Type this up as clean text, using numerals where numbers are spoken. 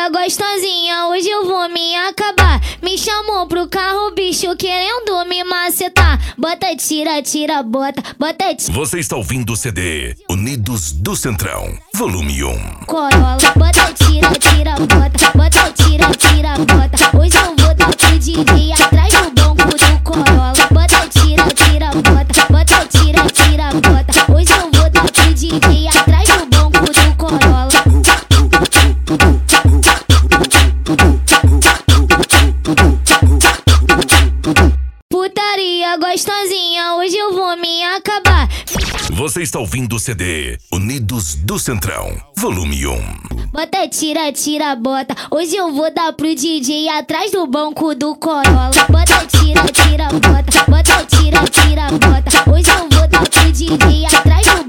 gostosinha, hoje eu vou me acabar. Me chamou pro carro, bicho, querendo me macetar. Bota, tira, tira, bota, bota, tira. Você está ouvindo o CD Unidos do Centrão, volume 1. Corolla, bota, tira, tira, bota, bota, tira, tira, bota. Hoje eu vou dar pro DJ atrás do banco do Corolla. Bota, tira, tira, bota, bota, tira, tira, bota. Hoje eu vou dar pro DJ atrás do banco do Corolla. Putaria gostosinha, hoje eu vou me acabar. Você está ouvindo o CD Unidos do Centrão, volume 1. Bota, tira, tira, bota. Hoje eu vou dar pro DJ atrás do banco do Corolla. Bota, tira, tira, bota. Bota, tira, tira, bota. Hoje eu vou dar pro DJ atrás do